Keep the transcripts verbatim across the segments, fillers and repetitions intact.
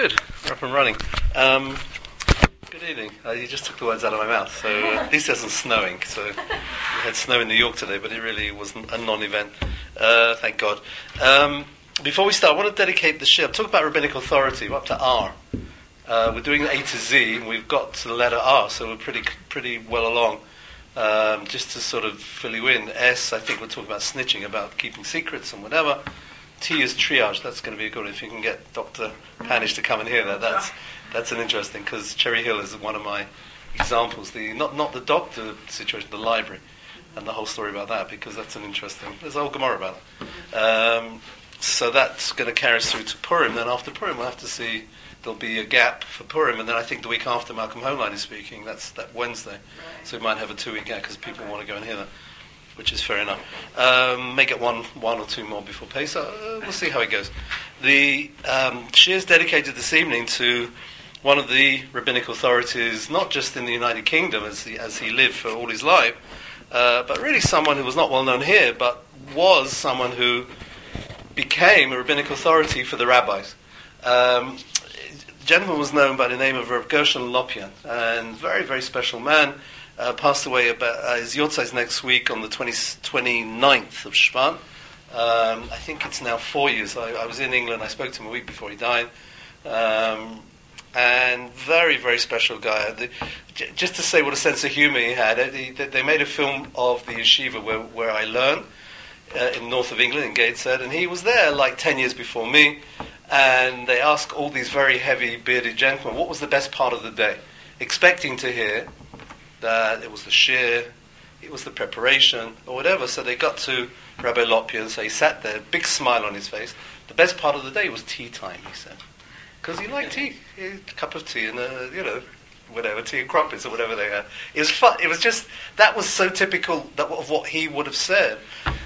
Good. We're up and running. Um, good evening. Uh, you just took the words out of my mouth. So uh, at least it wasn't snowing. So we had snow in New York today, but it really wasn't a non-event. Uh, thank God. Um, before we start, I want to dedicate the shir. Talk about rabbinic authority. We're up to R. Uh, we're doing A to Z, and we've got to the letter R, so we're pretty pretty well along. Um, just to sort of fill you in, S, I think we're talking about snitching, about keeping secrets and whatever. T is triage. That's going to be good if you can get Doctor Panish to come and hear that. That's that's an interesting, because Cherry Hill is one of my examples. The not not the doctor situation, the library, and the whole story about that, because that's an interesting. There's a whole Gemara about it. Um, so that's going to carry us through to Purim. Then after Purim, we'll have to see. There'll be a gap for Purim, and then I think the week after Malcolm Homeline is speaking. That's that Wednesday, right. So we might have a two-week gap because people want to go and hear that, which is fair enough. Um, may get one, one or two more before Pesach. Uh, we'll see how it goes. The um, shir is dedicated this evening to one of the rabbinic authorities, not just in the United Kingdom as he, as he lived for all his life, uh, but really someone who was not well known here, but was someone who became a rabbinic authority for the rabbis. Um, the gentleman was known by the name of Rav Gershon Lopian, and very, very special man. Uh, passed away about uh, his Yortzeit next week on the twenty-ninth of Shvat. Um, I think it's now four years. I, I was in England. I spoke to him a week before he died. Um, and very, very special guy. The, j- just to say what a sense of humour he had, uh, he, they made a film of the yeshiva where, where I learned, uh, in north of England, in Gateshead, and he was there like ten years before me. And they asked all these very heavy bearded gentlemen, what was the best part of the day? Expecting to hear that it was the shir, it was the preparation, or whatever. So they got to Rabbi Lopian, so he sat there, big smile on his face. The best part of the day was tea time, he said. Because he liked tea, he had a cup of tea and, uh, you know, whatever, tea and crumpets or whatever they had. It was fun. It was just, that was so typical that, of what he would have said.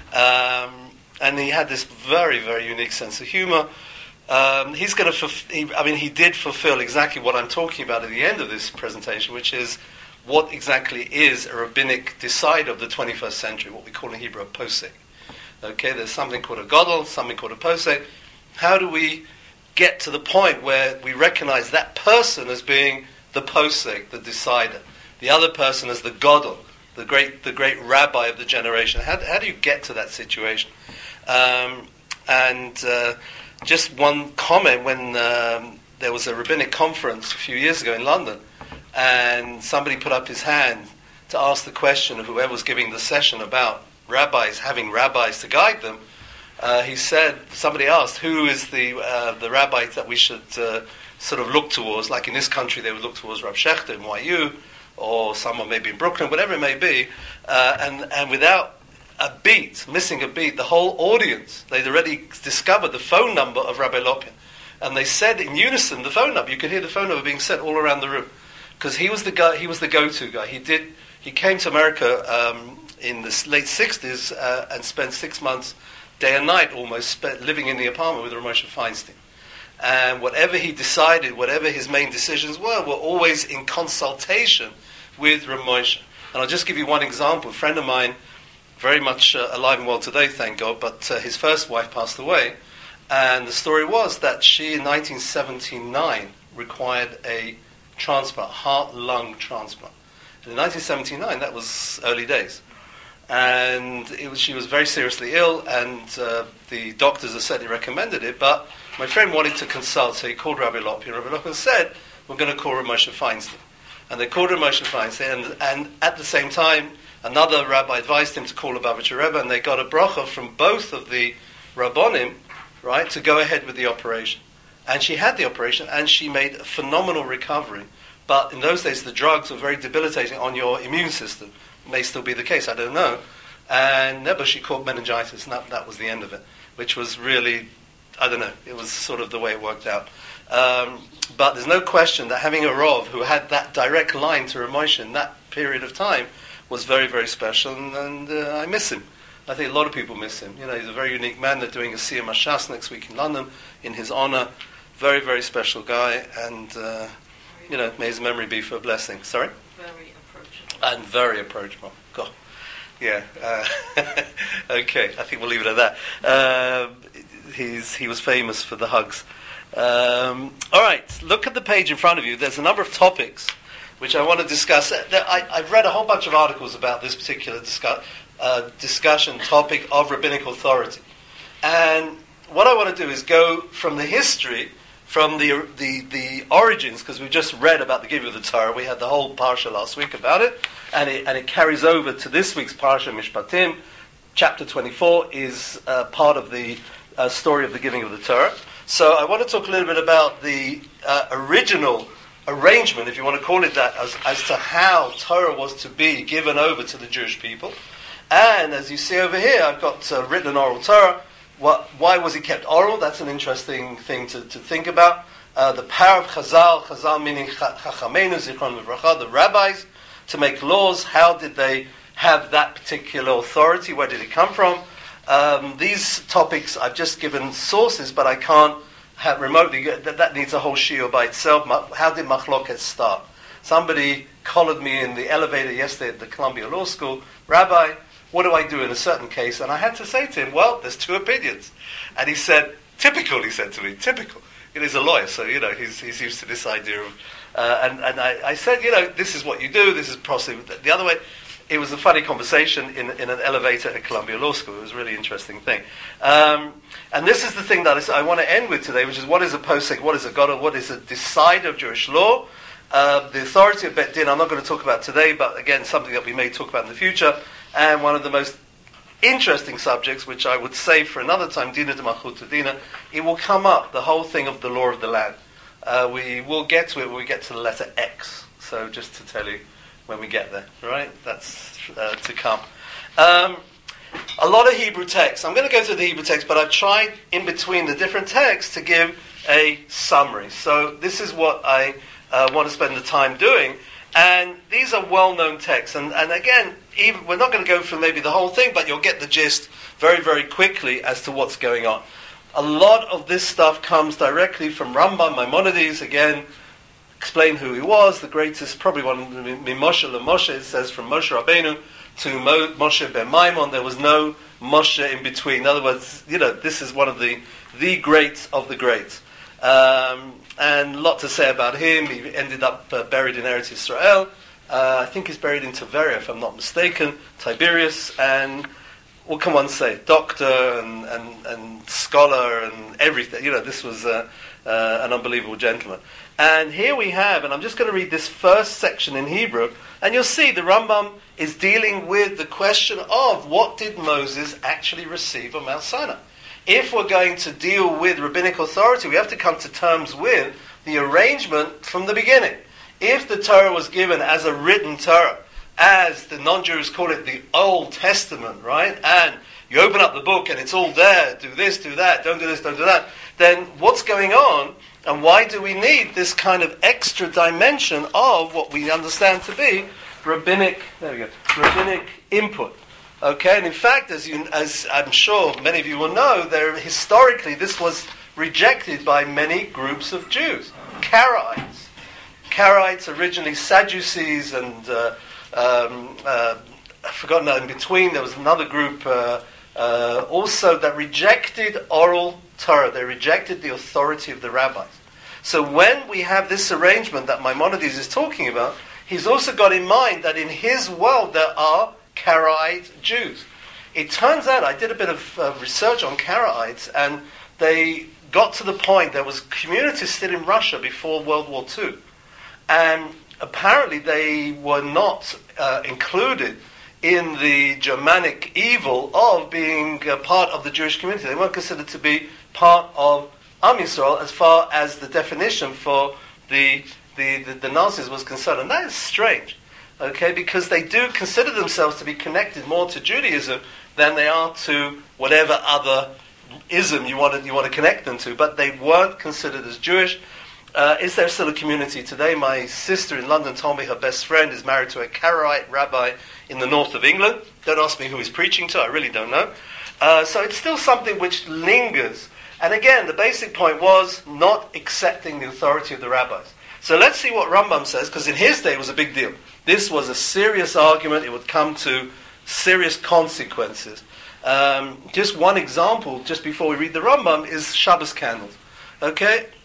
Um, and he had this very, very unique sense of humour. Um, he's going to, fulf- I mean, he did fulfill exactly what I'm talking about at the end of this presentation, which is what exactly is a rabbinic decide of the twenty-first century, what we call in Hebrew a posek. Okay, there's something called a gadol, something called a posek. How do we get to the point where we recognize that person as being the posek, the decider, the other person as the gadol, the great, the great rabbi of the generation? How, how do you get to that situation? Um, and uh, just one comment, when um, there was a rabbinic conference a few years ago in London, and somebody put up his hand to ask the question of whoever was giving the session about rabbis, having rabbis to guide them. Uh, he said, somebody asked, who is the uh, the rabbi that we should uh, sort of look towards? Like in this country, they would look towards Rav Shechter in Y U, or someone maybe in Brooklyn, whatever it may be. Uh, and, and without a beat, missing a beat, the whole audience, they'd already discovered the phone number of Rabbi Lopian. And they said in unison the phone number. You could hear the phone number being said all around the room. Because he was the guy, he was the go-to guy. He did. He came to America um, in the late sixties uh, and spent six months, day and night, almost spent, living in the apartment with Rav Moshe Feinstein. And whatever he decided, whatever his main decisions were, were always in consultation with Rav Moshe. And I'll just give you one example. A friend of mine, very much uh, alive and well today, thank God, but uh, his first wife passed away, and the story was that she, in nineteen seventy-nine, required a transplant, heart-lung transplant. And in nineteen seventy-nine, that was early days. And it was, she was very seriously ill, and uh, the doctors have certainly recommended it, but my friend wanted to consult, so he called Rabbi Lopian. Rabbi Lopian said, we're going to call Rav Moshe Feinstein. And they called Rav Moshe Feinstein, and, and at the same time, another rabbi advised him to call the Lubavitcher Rebbe, and they got a bracha from both of the Rabbonim, right, to go ahead with the operation. And she had the operation, and she made a phenomenal recovery. But in those days, the drugs were very debilitating on your immune system. May still be the case, I don't know. And never she caught meningitis, and that, that was the end of it, which was really, I don't know, it was sort of the way it worked out. Um, but there's no question that having a Rov who had that direct line to Rav Moshe in that period of time was very, very special, and, and uh, I miss him. I think a lot of people miss him. You know, he's a very unique man. They're doing a Siyum Hashas next week in London in his honor. Very, very special guy, and uh, you know, may his memory be for a blessing. Sorry? Very approachable. And very approachable. God. Yeah. Uh, okay, I think we'll leave it at that. Uh, he's he was famous for the hugs. Um, all right, look at the page in front of you. There's a number of topics which I want to discuss. I, I've read a whole bunch of articles about this particular discuss, uh, discussion topic of rabbinic authority. And what I want to do is go from the history, from the the, the origins, because we just read about the giving of the Torah. We had the whole parsha last week about it, and it, and it carries over to this week's parsha, Mishpatim. Chapter twenty-four is uh, part of the uh, story of the giving of the Torah. So I want to talk a little bit about the uh, original arrangement, if you want to call it that, as, as to how Torah was to be given over to the Jewish people. And as you see over here, I've got uh, written an oral Torah. What, why was it kept oral? That's an interesting thing to, to think about. Uh, the power of Chazal, Chazal meaning Chachamenu, Zichron Livracha, the rabbis, to make laws. How did they have that particular authority? Where did it come from? Um, these topics, I've just given sources, but I can't have remotely, that, that needs a whole shiur by itself. How did Machloket start? Somebody collared me in the elevator yesterday at the Columbia Law School. Rabbi, what do I do in a certain case? And I had to say to him, well, there's two opinions. And he said, typical, he said to me, typical. It is a lawyer, so, you know, he's, he's used to this idea of... Uh, and and I, I said, you know, this is what you do, this is possibly... The other way, it was a funny conversation in, in an elevator at Columbia Law School. It was a really interesting thing. Um, and this is the thing that I want to end with today, which is what is a posek, what is a gadol, what is a decider of Jewish law. Uh, the authority of Bet Din, I'm not going to talk about today, but again, something that we may talk about in the future. And one of the most interesting subjects, which I would save for another time, Dina de Malchut Dina, it will come up, the whole thing of the law of the land. Uh, we will get to it when we get to the letter X. So just to tell you when we get there, right? That's uh, to come. Um, a lot of Hebrew text. I'm going to go through the Hebrew text, but I've tried in between the different texts to give a summary. So this is what I uh, want to spend the time doing. And these are well-known texts. And, and again, even, we're not going to go through maybe the whole thing, but you'll get the gist very, very quickly as to what's going on. A lot of this stuff comes directly from Rambam, Maimonides, again, explain who he was, the greatest, probably one of Moshe LeMoshe, it says from Moshe Rabbeinu to Mo, Moshe ben Maimon, there was no Moshe in between. In other words, you know, this is one of the, the greats of the greats. Um, and a lot to say about him. He ended up uh, buried in Eretz Yisrael. Uh, I think he's buried in Tiberia, if I'm not mistaken, Tiberias, and what can one say? Doctor and, and, and scholar and everything. You know, this was uh, uh, an unbelievable gentleman. And here we have, and I'm just going to read this first section in Hebrew, and you'll see the Rambam is dealing with the question of what did Moses actually receive on Mount Sinai. If we're going to deal with rabbinic authority, we have to come to terms with the arrangement from the beginning. If the Torah was given as a written Torah, as the non-Jews call it the Old Testament, right? And you open up the book and it's all there, do this, do that, don't do this, don't do that, then what's going on? And why do we need this kind of extra dimension of what we understand to be rabbinic, there we go, rabbinic input? Okay, and in fact, as you, as I'm sure many of you will know, there historically this was rejected by many groups of Jews. Karaites. Karaites, originally Sadducees, and uh, um, uh, I've forgotten that in between, there was another group uh, uh, also that rejected oral Torah. They rejected the authority of the rabbis. So when we have this arrangement that Maimonides is talking about, he's also got in mind that in his world there are Karaite Jews. It turns out, I did a bit of uh, research on Karaites, and they got to the point, there was communities still in Russia before World War Two. And apparently they were not uh, included in the Germanic evil of being a part of the Jewish community. They weren't considered to be part of Am Yisrael as far as the definition for the, the, the, the Nazis was concerned. And that is strange, okay, because they do consider themselves to be connected more to Judaism than they are to whatever other ism you want to, you want to connect them to. But they weren't considered as Jewish. Uh, is there still a community today? My sister in London told me her best friend is married to a Karaite rabbi in the north of England. Don't ask me who he's preaching to, I really don't know. Uh, so it's still something which lingers. And again, the basic point was not accepting the authority of the rabbis. So let's see what Rambam says, because in his day it was a big deal. This was a serious argument. It would come to serious consequences. Um, just one example, just before we read the Rambam, is Shabbos candles. Okay?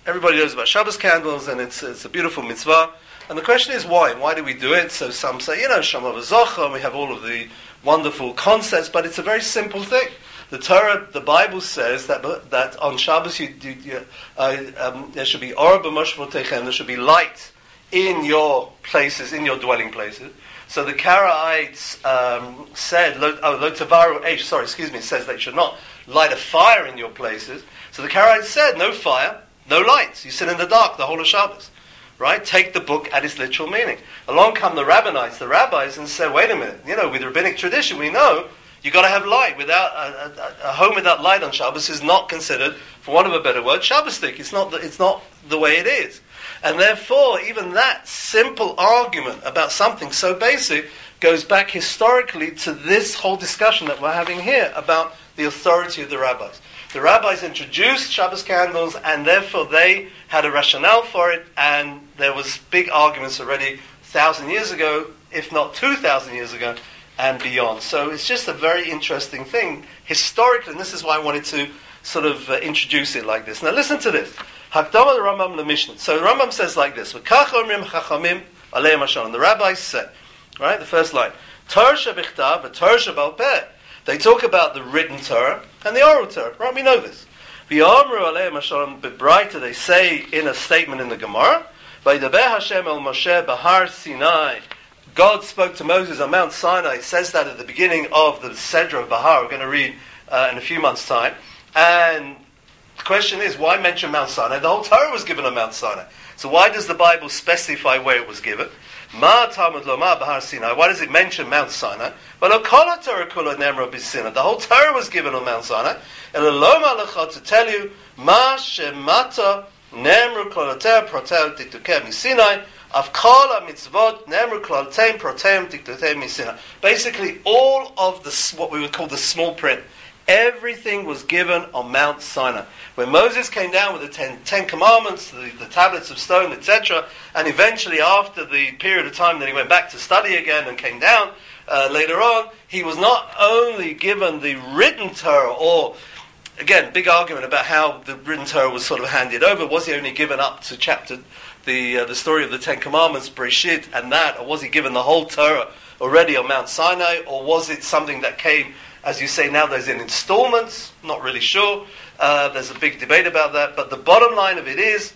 everybody knows about Shabbos candles, and it's it's a beautiful mitzvah. And the question is why? Why do we do it? So some say, you know, Shama v'zocha, and we have all of the wonderful concepts, but it's a very simple thing. The Torah, the Bible says that that on Shabbos you, you, you, uh, um, there should be or b'moshvotechem, there should be light in your places, in your dwelling places. So the Karaites um, said, lo, oh, lo tavaru eish, sorry, excuse me, it says they should not light a fire in your places. So the Karaites said, no fire, no lights. You sit in the dark the whole of Shabbos. Right? Take the book at its literal meaning. Along come the rabbinites, the rabbis, and say, wait a minute, you know, with rabbinic tradition, we know you've got to have light. Without a, a, a home without light on Shabbos is not considered, for want of a better word, Shabbosdik. It's not the, it's not the way it is. And therefore, even that simple argument about something so basic goes back historically to this whole discussion that we're having here about the authority of the rabbis. The rabbis introduced Shabbos candles, and therefore they had a rationale for it, and there was big arguments already a thousand years ago, if not two thousand years ago, and beyond. So it's just a very interesting thing historically, and this is why I wanted to sort of uh, introduce it like this. Now listen to this. Hakdama the Rambam the Mishnah. So the Rambam says like this: V'kach omrim chachamim aleim hashon. The rabbis say, right, the first line, Torah shebichtav v'Torah shebal peh. They talk about the written Torah and the oral Torah. Right, we know this. V'yamru aleim hashon bebraita. They say in a statement in the Gemara, V'yidaber Hashem el Moshe bahar Sinai. God spoke to Moses on Mount Sinai. It says that at the beginning of the Sedra of Bahar. We're going to read uh, in a few months' time. And the question is, why mention Mount Sinai? The whole Torah was given on Mount Sinai. So why does the Bible specify where it was given? Ma Talmud lo ma Bahar Sinai. Why does it mention Mount Sinai? Well, kol Torah kula nemra b'Sinai. The whole Torah was given on Mount Sinai. And lo malachot to tell you ma shemata nemru kolater protel titukem miSinai. Of kol mitzvot nemru kolatem protem titukem miSinai. Basically, all of the what we would call the small print. Everything was given on Mount Sinai. When Moses came down with the Ten, ten Commandments, the, the tablets of stone, et cetera, and eventually after the period of time that he went back to study again and came down uh, later on, he was not only given the written Torah, or, again, big argument about how the written Torah was sort of handed over. Was he only given up to chapter, the uh, the story of the Ten Commandments, Breshit, and that, or was he given the whole Torah already on Mount Sinai, or was it something that came, as you say nowadays, in installments? Not really sure. Uh, there's a big debate about that. But the bottom line of it is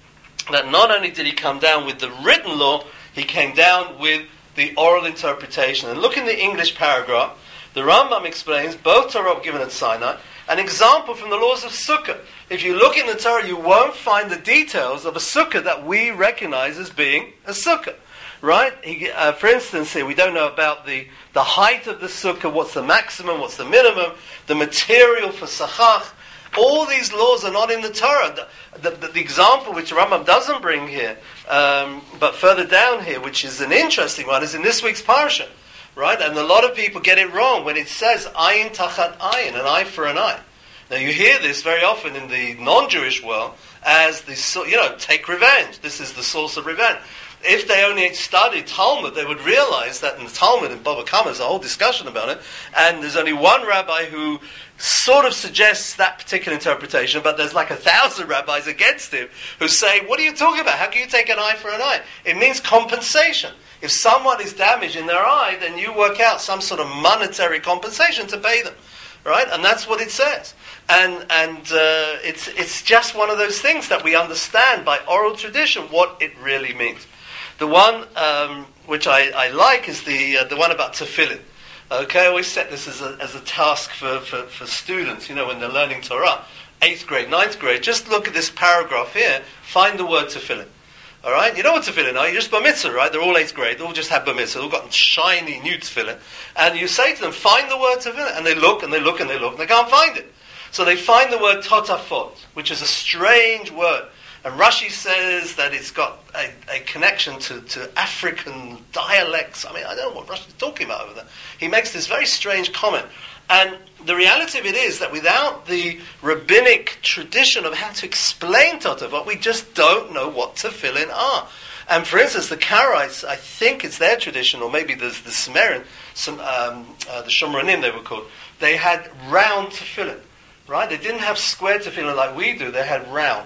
that not only did he come down with the written law, he came down with the oral interpretation. And look in the English paragraph. The Rambam explains both Torah were given at Sinai. An example from the laws of Sukkah. If you look in the Torah, you won't find the details of a Sukkah that we recognize as being a Sukkah. Right? He, uh, for instance, here we don't know about the, the height of the sukkah, what's the maximum, what's the minimum, the material for sachach. All these laws are not in the Torah. The, the, the example which Rambam doesn't bring here, um, but further down here, which is an interesting one, is in this week's parsha. Right? And a lot of people get it wrong when it says ayin tachat ayin, an eye for an eye. Now you hear this very often in the non-Jewish world as the, you know, take revenge. This is the source of revenge. If they only had studied Talmud, they would realize that in the Talmud, in Bava Kama, there's a whole discussion about it, and there's only one rabbi who sort of suggests that particular interpretation, but there's like a thousand rabbis against him who say, what are you talking about? How can you take an eye for an eye? It means compensation. If someone is damaged in their eye, then you work out some sort of monetary compensation to pay them. Right? And that's what it says. And and uh, it's it's just one of those things that we understand by oral tradition what it really means. The one um, which I, I like is the uh, the one about tefillin. Okay, I always set this as a as a task for, for, for students, you know, when they're learning Torah, eighth grade, ninth grade. Just look at this paragraph here, find the word tefillin. All right, you know what tefillin are? You're just bar mitzvah, right? They're all eighth grade. They all just have bar mitzvah. They've all got shiny new tefillin. And you say to them, find the word tefillin. And they look, and they look, and they look, and they can't find it. So they find the word totafot, which is a strange word. And Rashi says that it's got a, a connection to, to African dialects. I mean, I don't know what Rashi's talking about over there. He makes this very strange comment. And the reality of it is that without the rabbinic tradition of how to explain totafot, we just don't know what tefillin are. And for instance, the Karaites, I think it's their tradition, or maybe there's the Sumerian, some, um, uh, the Shomronim they were called, they had round tefillin, right? They didn't have square tefillin like we do, they had round.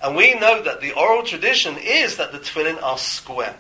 And we know that the oral tradition is that the tefillin are square.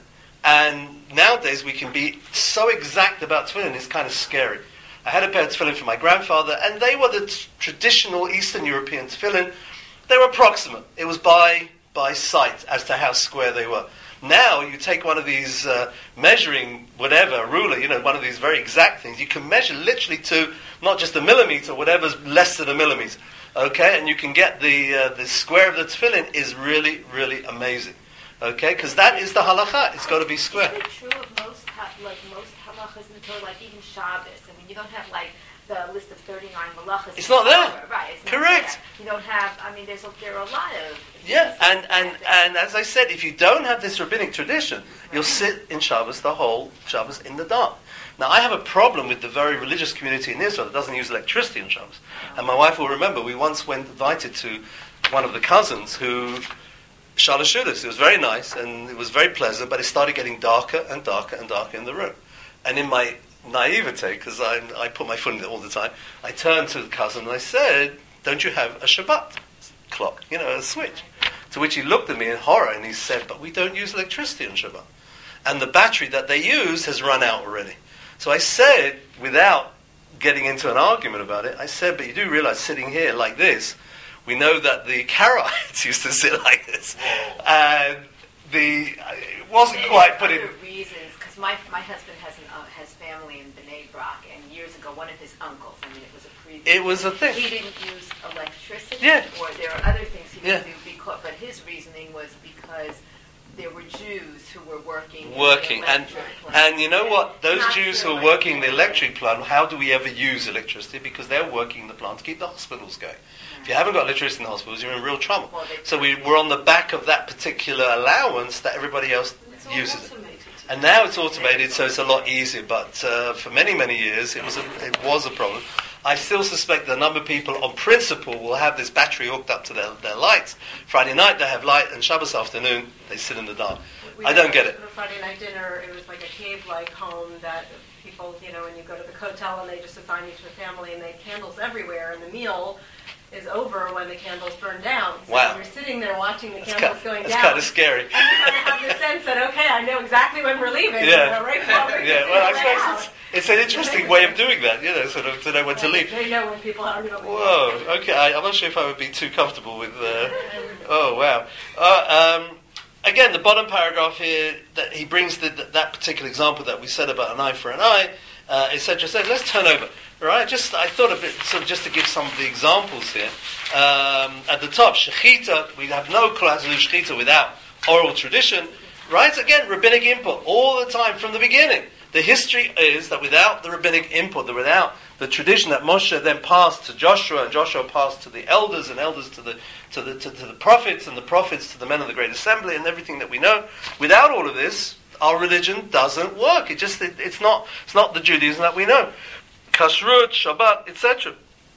And nowadays we can be so exact about tefillin, it's kind of scary. I had a pair of tefillin for my grandfather, and they were the t- traditional Eastern European tefillin. They were approximate. It was by by sight as to how square they were. Now you take one of these uh, measuring whatever ruler, you know, one of these very exact things. You can measure literally to not just a millimeter, whatever's less than a millimeter. Okay, and you can get the uh, the square of the tefillin is really really amazing. Okay, because that is the halacha. It's got to be square. Is it true of most ha- like most halachas in the Torah, like even Shabbos? I mean, you don't have like the list of thirty-nine malachas. It's not there. Torah, right? It's Correct. Not there. You don't have. I mean, there's a, there are a lot of. Yeah, and, and, and as I said, if you don't have this rabbinic tradition, right. you'll sit in Shabbos the whole Shabbos in the dark. Now, I have a problem with the very religious community in Israel that doesn't use electricity on Shabbos. And my wife will remember, we once went invited to one of the cousins who Shalosh Seudos. It was very nice and it was very pleasant, but it started getting darker and darker and darker in the room. And in my naivete, because I, I put my foot in it all the time, I turned to the cousin and I said, "Don't you have a Shabbat clock? You know, a switch?" To which he looked at me in horror and he said, "But we don't use electricity on Shabbat. And the battery that they use has run out already." So I said, without getting into an argument about it, I said, "But you do realize sitting here like this, we know that the Karaites used to sit like this." And the, it wasn't Maybe quite put in... other reasons, because my, my husband has an, uh, has family in Bnei Brak, and years ago, one of his uncles, I mean, it was a previous... It was a thing. He didn't use electricity, Yeah. or there are other things he Yeah. didn't do, because, but his reasoning was because there were Jews who were working Working, in the and electric plant. and you know what? Those Not Jews who feel are like working in the they were- electric plant, how do we ever use electricity? Because they're working the plant to keep the hospitals going. If you haven't got electricity in the hospitals, you're in real trouble. Well, they- So we, we're on the back of that particular allowance that everybody else It's all uses it. automated. And now it's automated, so it's a lot easier. But uh, for many, many years, it was a, it was a problem. I still suspect that a number of people, on principle, will have this battery hooked up to their, their lights. Friday night they have light, and Shabbos afternoon they sit in the dark. We I had don't get it. A Friday night dinner, it was like a cave-like home that people, you know, and you go to the hotel and they just assign you to a family and they have candles everywhere, and the meal is over when the candles burn down. So Wow. you're sitting there watching the That's, candles kind, going that's down. kind of scary. And you kind of have the sense that, okay, I know exactly when we're leaving. Yeah. You know, right before we Yeah, can well, I see the way suppose out. it's, it's an interesting way of doing that, you know, sort of to know when to leave. They know when people are going to leave. Whoa, okay, I, I'm not sure if I would be too comfortable with, uh, oh, wow. Uh, um, again, the bottom paragraph here, that he brings the, the, that particular example that we said about an eye for an eye, uh, et cetera, et cetera. Let's turn over, right? Just, I thought of it, sort of just to give some of the examples here. Um, at the top, Shechita, we have no Kol HaTzilus Shechita without oral tradition, right? Again, rabbinic input, all the time from the beginning. The history is that without the rabbinic input, that without the tradition that Moshe then passed to Joshua, and Joshua passed to the elders, and elders to the to the to, to the prophets, and the prophets to the men of the Great Assembly, and everything that we know. Without all of this, our religion doesn't work. It just it, it's not it's not the Judaism that we know. Kashrut, Shabbat, et cetera,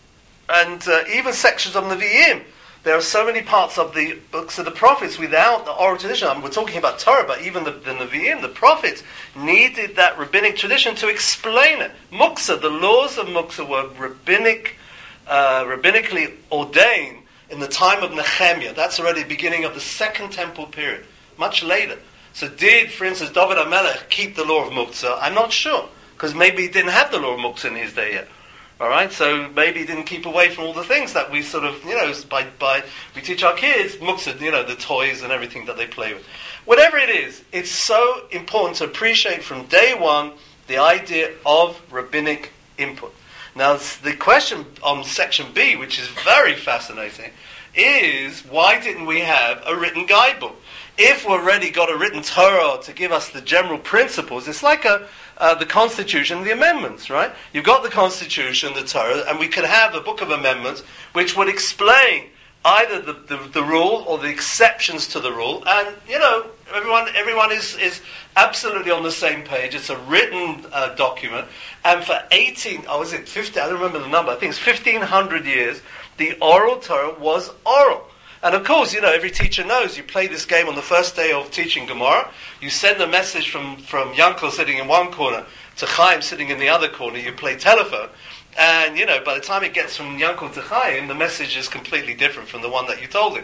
and uh, even sections of Nevi'im. There are so many parts of the books of the prophets without the oral tradition. I mean, we're talking about Torah, but even the, the Nevi'im, the prophets, needed that rabbinic tradition to explain it. Muktzah, the laws of Muktzah were rabbinic, uh, rabbinically ordained in the time of Nehemiah. That's already the beginning of the Second Temple period, much later. So did, for instance, David HaMelech keep the law of Muktzah? I'm not sure, because maybe he didn't have the law of Muktzah in his day yet. All right, so maybe he didn't keep away from all the things that we sort of, you know, by by we teach our kids, muktzah, you know, the toys and everything that they play with. Whatever it is, it's so important to appreciate from day one the idea of rabbinic input. Now, the question on section B, which is very fascinating, is why didn't we have a written guidebook? If we've already got a written Torah to give us the general principles, it's like a Uh, the Constitution, the amendments, right? You've got the Constitution, the Torah, and we could have a book of amendments which would explain either the, the, the rule or the exceptions to the rule, and, you know, everyone everyone is, is absolutely on the same page. It's a written uh, document, and for eighteen, oh, was it fifty? I don't remember the number, I think it's fifteen hundred years, the oral Torah was oral. And of course, you know, every teacher knows you play this game on the first day of teaching Gemara. You send a message from, from Yankel sitting in one corner to Chaim sitting in the other corner. You play telephone. And, you know, by the time it gets from Yankel to Chaim, the message is completely different from the one that you told him.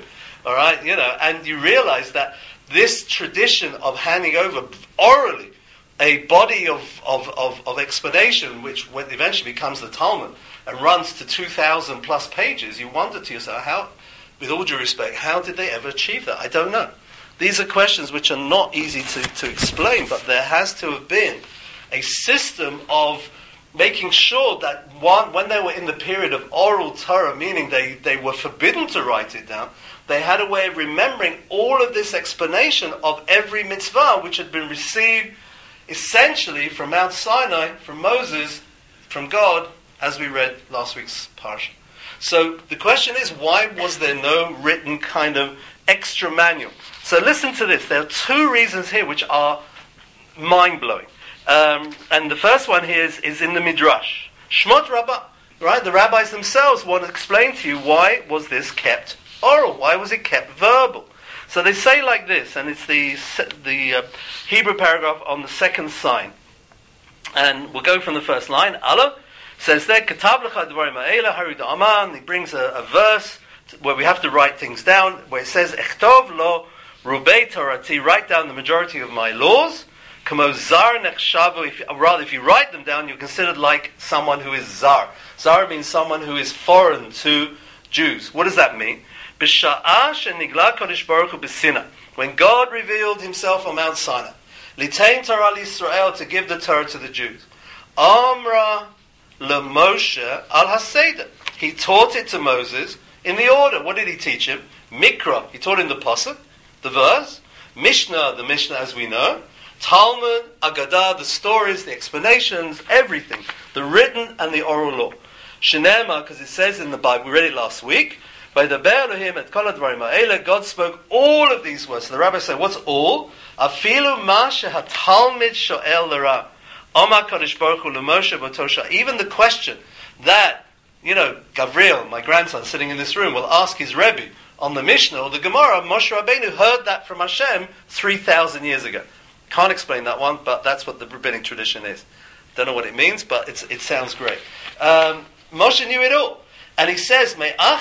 All right, you know, and you realize that this tradition of handing over orally a body of, of, of, of explanation, which eventually becomes the Talmud and runs to two thousand plus pages, you wonder to yourself, how, with all due respect, how did they ever achieve that? I don't know. These are questions which are not easy to, to explain, but there has to have been a system of making sure that one, when they were in the period of oral Torah, meaning they, they were forbidden to write it down, they had a way of remembering all of this explanation of every mitzvah which had been received essentially from Mount Sinai, from Moses, from God, as we read last week's parsha. So the question is, why was there no written kind of extra manual? So listen to this. There are two reasons here which are mind-blowing. Um, and the first one here is, is in the Midrash. Shmot Rabbah. Right? The rabbis themselves want to explain to you why was this kept oral? Why was it kept verbal? So they say like this, and it's the the uh, Hebrew paragraph on the second sign. And we'll go from the first line. Allah says there, Katav lecha dvarim ha'ela harid aman. He brings a, a verse where we have to write things down, where it says, Echtov lo rubei torati, write down the majority of my laws. Kamo zar nechshavu, if rather if you write them down, you're considered like someone who is zar. Zar means someone who is foreign to Jews. What does that mean? B'sha'ah shenigla kodesh baruch hu b'sinai, when God revealed Himself on Mount Sinai, litein Torah l'Yisrael, to give the Torah to the Jews. Amra leMoshe al haseder, He taught it to Moses in the order. What did He teach him? Mikra, He taught him the pasuk, the verse. Mishnah, the Mishnah as we know. Talmud, Agadah, the stories, the explanations, everything. The written and the oral law. Shenema, because it says in the Bible, we read it last week, by the Elohim et kol hadvarim ha'ele, God spoke all of these words. So the rabbis say, what's all? Afilu ma shehatalmid sho'el l'ra. Omar Kadosh Baruch Hu l'Moshe b'Tosha. Even the question that, you know, Gavriel, my grandson sitting in this room, will ask his Rebbe on the Mishnah or the Gemara, Moshe Rabbeinu heard that from Hashem three thousand years ago. Can't explain that one, but that's what the rabbinic tradition is. Don't know what it means, but it's, it sounds great. Um, Moshe knew it all. And he says,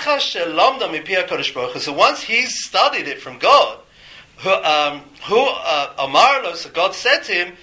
so once he's studied it from God, who um, who uh, Amar lo, so God said to him,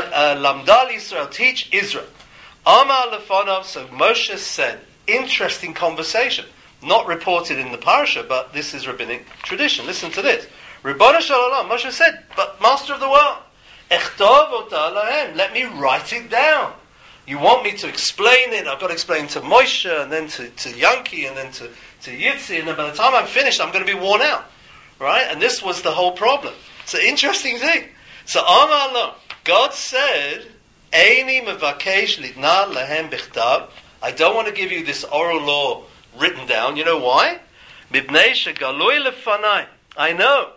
Lamdal Israel, teach Israel. Amar lefanov, so Moshe said, interesting conversation. Not reported in the parasha, but this is rabbinic tradition. Listen to this. Ribbona shel olam, Moshe said, but master of the world, Echtov ota lahem, let me write it down. You want me to explain it, I've got to explain to Moshe, and then to, to Yanki, and then to, to Yitzi, and then by the time I'm finished, I'm going to be worn out. Right? And this was the whole problem. It's an interesting thing. So, Amar lo, God said, Eini mevakesh litna lahem bichtav, I don't want to give you this oral law written down. You know why? Mibnei shegalui lefanai, I know.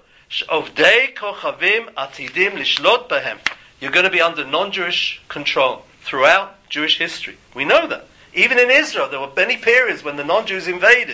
Ovdei kochavim atidim lishlot behem. You're going to be under non-Jewish control throughout Jewish history. We know that. Even in Israel, there were many periods when the non-Jews invaded.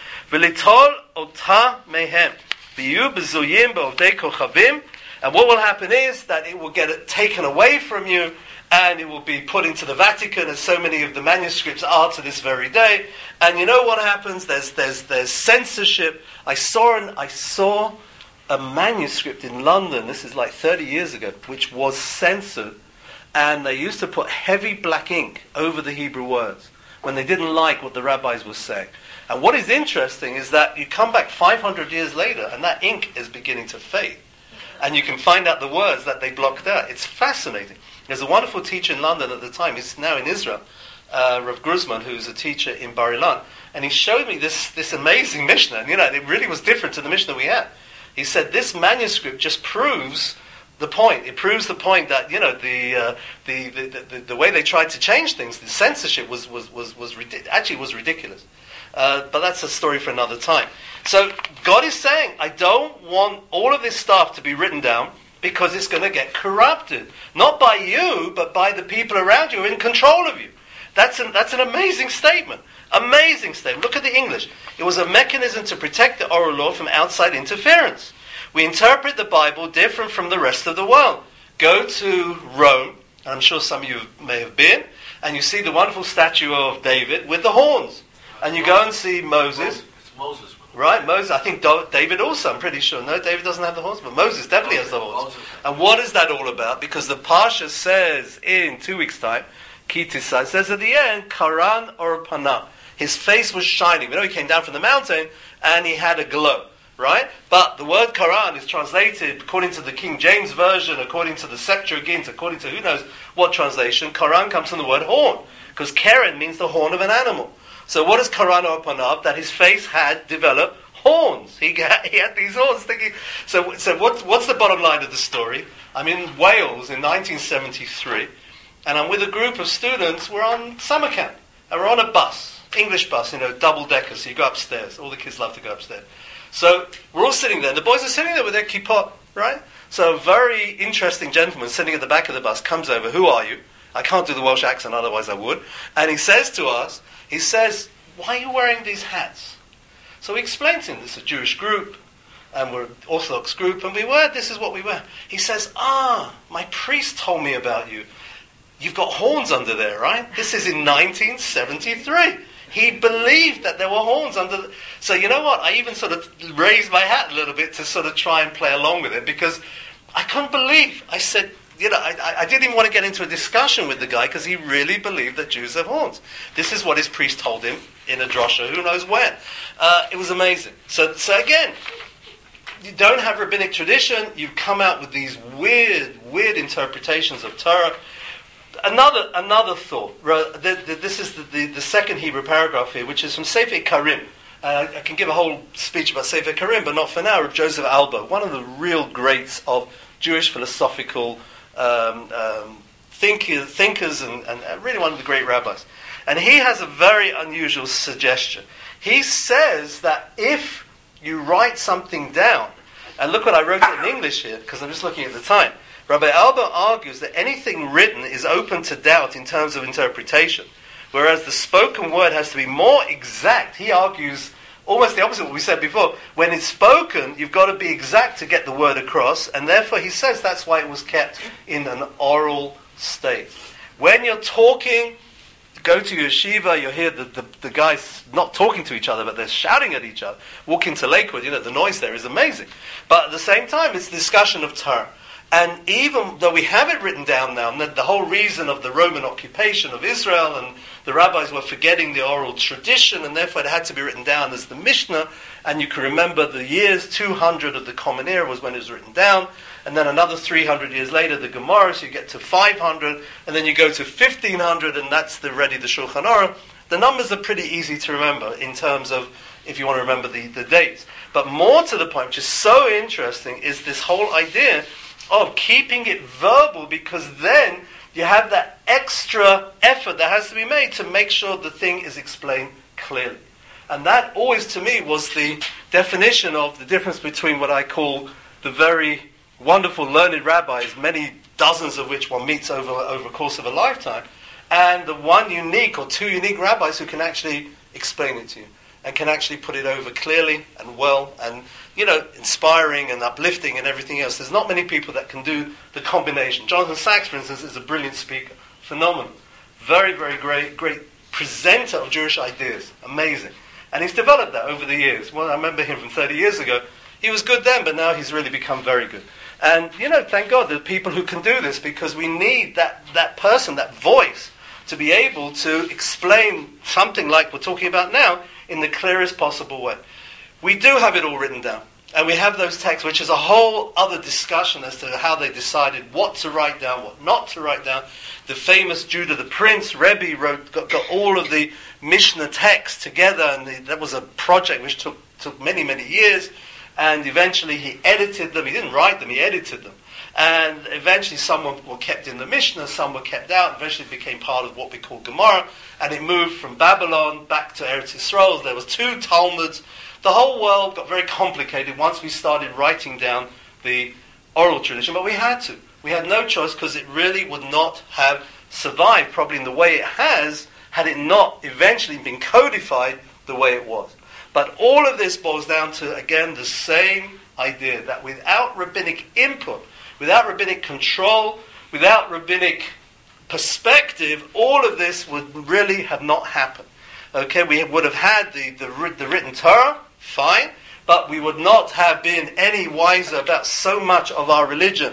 V'litol otah mehem. V'yu b'zuyim b'ovdei kochavim. And what will happen is that it will get taken away from you, and it will be put into the Vatican, as so many of the manuscripts are to this very day. And you know what happens? There's there's there's censorship. I saw an I saw a manuscript in London, this is like thirty years ago, which was censored, and they used to put heavy black ink over the Hebrew words when they didn't like what the rabbis were saying. And what is interesting is that you come back five hundred years later, and that ink is beginning to fade. And you can find out the words that they blocked out. It's fascinating. There's a wonderful teacher in London at the time, he's now in Israel, uh, Rav Gruzman, who's a teacher in Bar Ilan, and he showed me this, this amazing Mishnah, and you know, it really was different to the Mishnah we had. He said this manuscript just proves the point. It proves the point that, you know, the uh, the, the, the the way they tried to change things, the censorship was was was, was ridic- actually was ridiculous. Uh, but that's a story for another time. So God is saying, I don't want all of this stuff to be written down because it's going to get corrupted, not by you, but by the people around you who are in control of you. That's an that's an amazing statement. Amazing statement. Look at the English. It was a mechanism to protect the oral law from outside interference. We interpret the Bible different from the rest of the world. Go to Rome, and I'm sure some of you may have been, and you see the wonderful statue of David with the horns. And you go and see Moses. It's Moses. Right, Moses. I think Do- David also, I'm pretty sure. No, David doesn't have the horns, but Moses definitely has the horns. And what is that all about? Because the Parsha says in two weeks' time, Ki Tisa, it says at the end, Karan or Pana. His face was shining. We know he came down from the mountain and he had a glow, right? But the word Karan is translated, according to the King James Version, according to the Septuagint, according to who knows what translation, Karan comes from the word horn. Because Keren means the horn of an animal. So what does Karan or Panav? That his face had developed horns. He had, he had these horns. Thinking, so so what's, what's the bottom line of the story? I'm in Wales in nineteen seventy-three, and I'm with a group of students. We're on summer camp, and we're on a bus, English bus, you know, double-decker, so you go upstairs. All the kids love to go upstairs. So we're all sitting there. The boys are sitting there with their kippot, right? So a very interesting gentleman sitting at the back of the bus comes over. Who are you? I can't do the Welsh accent, otherwise I would. And he says to us, he says, why are you wearing these hats? So we explained to him, this is a Jewish group, and we're an Orthodox group, and we wear, this is what we wear. He says, ah, my priest told me about you. You've got horns under there, right? This is in nineteen seventy-three. He believed that there were horns under the... So you know what? I even sort of raised my hat a little bit to sort of try and play along with it, because I couldn't believe. I said... You know, I, I didn't even want to get into a discussion with the guy because he really believed that Jews have horns. This is what his priest told him in a drosha, who knows when. Uh, it was amazing. So, so again, you don't have rabbinic tradition. You come out with these weird, weird interpretations of Torah. Another, another thought. This is the, the, the second Hebrew paragraph here, which is from Sefer Karim. Uh, I can give a whole speech about Sefer Karim, but not for now. Of Joseph Albo, one of the real greats of Jewish philosophical Um, um, thinkers, thinkers and, and really one of the great rabbis. And he has a very unusual suggestion. He says that if you write something down, and look what I wrote it in English here, because I'm just looking at the time. Rabbi Alba argues that anything written is open to doubt in terms of interpretation, whereas the spoken word has to be more exact. He argues almost the opposite of what we said before. When it's spoken, you've got to be exact to get the word across, and therefore he says that's why it was kept in an oral state. When you're talking, go to yeshiva, you'll hear the, the, the guys not talking to each other, but they're shouting at each other. Walk into Lakewood, you know, the noise there is amazing. But at the same time, it's the discussion of Torah. And even though we have it written down now, and that the whole reason of the Roman occupation of Israel, and the rabbis were forgetting the oral tradition, and therefore it had to be written down as the Mishnah, and you can remember the years, two hundred of the Common Era was when it was written down, and then another three hundred years later, the Gemara, so you get to five hundred, and then you go to fifteen hundred, and that's the ready, the Shulchan Aruch. The numbers are pretty easy to remember in terms of, if you want to remember the, the dates. But more to the point, which is so interesting, is this whole idea of keeping it verbal, because then you have that extra effort that has to be made to make sure the thing is explained clearly. And that always, to me, was the definition of the difference between what I call the very wonderful learned rabbis, many dozens of which one meets over, over the course of a lifetime, and the one unique or two unique rabbis who can actually explain it to you and can actually put it over clearly and well and, you know, inspiring and uplifting and everything else. There's not many people that can do the combination. Jonathan Sachs, for instance, is a brilliant speaker. Phenomenal. Very, very great, great presenter of Jewish ideas. Amazing. And he's developed that over the years. Well, I remember him from thirty years ago. He was good then, but now he's really become very good. And, you know, thank God there are people who can do this, because we need that, that person, that voice, to be able to explain something like we're talking about now in the clearest possible way. We do have it all written down. And we have those texts, which is a whole other discussion as to how they decided what to write down, what not to write down. The famous Judah the Prince, Rebbe, wrote, got, got all of the Mishnah texts together, and the, that was a project which took, took many, many years. And eventually he edited them. He didn't write them, he edited them. And eventually some were kept in the Mishnah, some were kept out. Eventually it became part of what we call Gemara. And it moved from Babylon back to Eretz Yisrael. There was two Talmuds. The whole world got very complicated once we started writing down the oral tradition. But we had to. We had no choice, because it really would not have survived probably in the way it has had it not eventually been codified the way it was. But all of this boils down to, again, the same idea that without rabbinic input, without rabbinic control, without rabbinic perspective, all of this would really have not happened. Okay, we would have had the, the, the written Torah, fine, but we would not have been any wiser about so much of our religion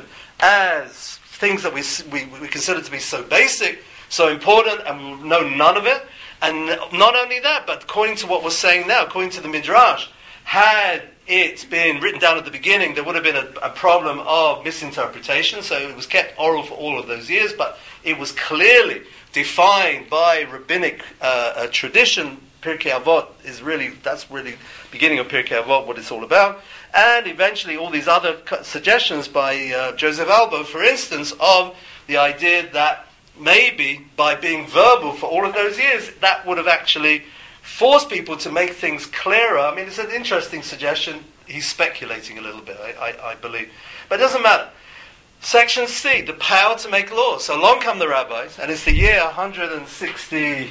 as things that we we, we consider to be so basic, so important, and we know none of it. And not only that, but according to what we're saying now, according to the Midrash, had it been written down at the beginning, there would have been a, a problem of misinterpretation, so it was kept oral for all of those years, but it was clearly defined by rabbinic uh, uh, tradition. Pirkei Avot is really, that's really beginning of Pirkei Avot, what it's all about. And eventually all these other suggestions by uh, Joseph Albo, for instance, of the idea that maybe by being verbal for all of those years, that would have actually forced people to make things clearer. I mean, it's an interesting suggestion. He's speculating a little bit, I, I, I believe. But it doesn't matter. Section C, the power to make laws. So along come the rabbis, and it's the year one hundred sixty,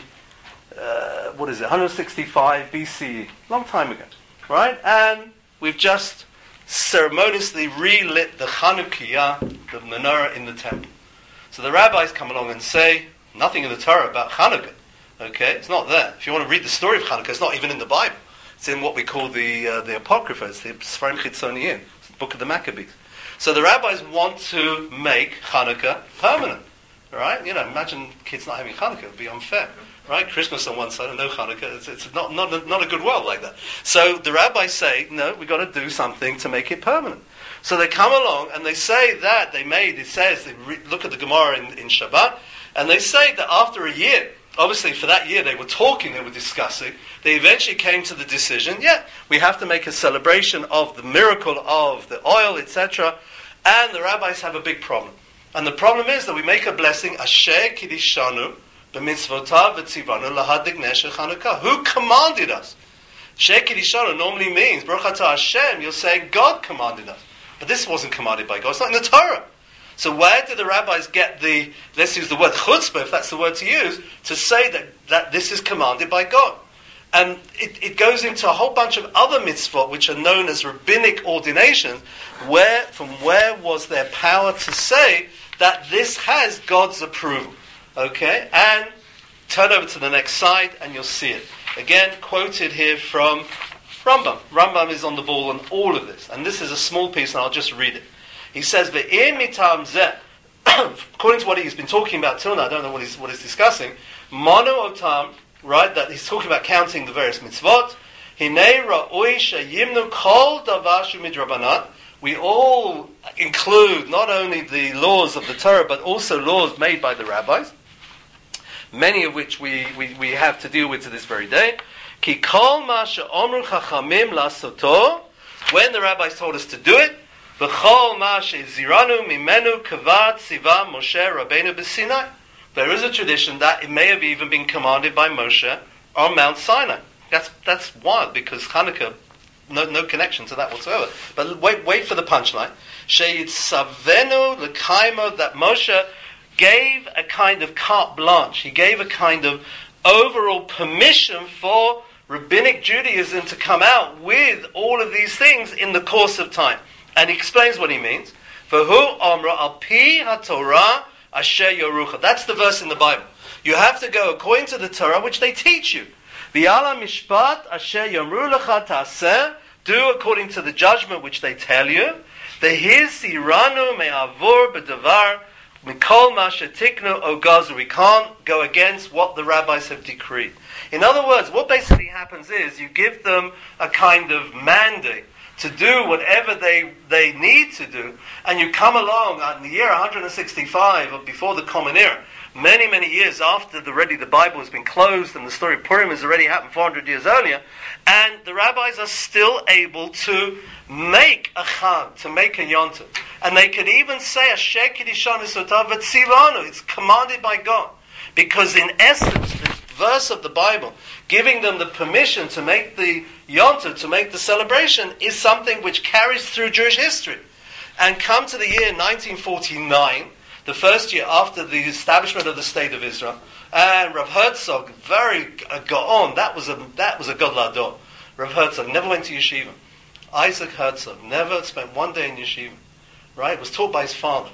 uh, what is it, one hundred sixty-five B C E. Long time ago, right? And we've just ceremoniously relit the Chanukiah, the menorah in the temple. So the rabbis come along and say, nothing in the Torah about Hanukkah. Okay, it's not there. If you want to read the story of Hanukkah, it's not even in the Bible. It's in what we call the uh, the Apocrypha. It's the Sfarim Chitzoniyim, the Book of the Maccabees. So the rabbis want to make Hanukkah permanent. Right? You know, imagine kids not having Hanukkah. It would be unfair. Right? Christmas on one side and no Hanukkah. It's, it's not, not, a, not a good world like that. So the rabbis say, no, we've got to do something to make it permanent. So they come along and they say that they made, it says, they re- look at the Gemara in, in Shabbat, and they say that after a year, obviously for that year they were talking, they were discussing, they eventually came to the decision, yeah, we have to make a celebration of the miracle of the oil, et cetera. And the rabbis have a big problem. And the problem is that we make a blessing, Asher Kidishanu, b'mitzvotav v'tzivanu lahadik nesher Chanukah. Who commanded us? Asher Kidishanu normally means, Baruch atah Hashem, you're saying God commanded us. But this wasn't commanded by God. It's not in the Torah. So where did the rabbis get the, let's use the word chutzpah, if that's the word to use, to say that, that this is commanded by God? And it, it goes into a whole bunch of other mitzvot, which are known as rabbinic ordinations, where, from where was their power to say that this has God's approval? Okay? And turn over to the next slide, and you'll see it. Again, quoted here from Rambam. Rambam is on the ball on all of this. And this is a small piece, and I'll just read it. He says, Ve'im mitam zeh, according to what he's been talking about till now, I don't know what he's, what he's discussing, Manu otam, right, that he's talking about counting the various mitzvot, Hinei ra'oi sheyimnu kol davar shu midrabanan. We all include not only the laws of the Torah, but also laws made by the rabbis, many of which we, we, we have to deal with to this very day. Ki kol ma she'omru chachamim lasoto, when the rabbis told us to do it, v'chol ma she'ziranu mimenu kavat siva Moshe Rabbeinu b'Sinai. There is a tradition that it may have even been commanded by Moshe on Mount Sinai. That's that's wild, because Hanukkah, no no connection to that whatsoever. But wait wait for the punchline. She'itzavenu l'kaimo, that Moshe gave a kind of carte blanche. He gave a kind of overall permission for rabbinic Judaism to come out with all of these things in the course of time. And he explains what he means. V'hu omra al pi haTorah asher yorucha. That's the verse in the Bible. You have to go according to the Torah, which they teach you. V'ala mishpat asher yomru lecha ta'aseh. Do according to the judgment which they tell you. V'his iranu me'avur b'davar mikol ma shetiknu ogazu. We can't go against what the rabbis have decreed. In other words, what basically happens is you give them a kind of mandate to do whatever they they need to do, and you come along in the year one hundred sixty-five, or before the Common Era, many, many years after the, already the Bible has been closed and the story of Purim has already happened four hundred years earlier, and the rabbis are still able to make a Chag, to make a Yontif. And they can even say, Asher Kidishanu Sotav V'tzivanu, it's commanded by God. Because in essence, the verse of the Bible giving them the permission to make the Yontif, to make the celebration, is something which carries through Jewish history. And come to the year nineteen forty-nine, the first year after the establishment of the State of Israel, and Rav Herzog, very uh, gaon, that was a that was a Gadol Hador. Rav Herzog never went to yeshiva. Isaac Herzog never spent one day in yeshiva. Right, was taught by his father,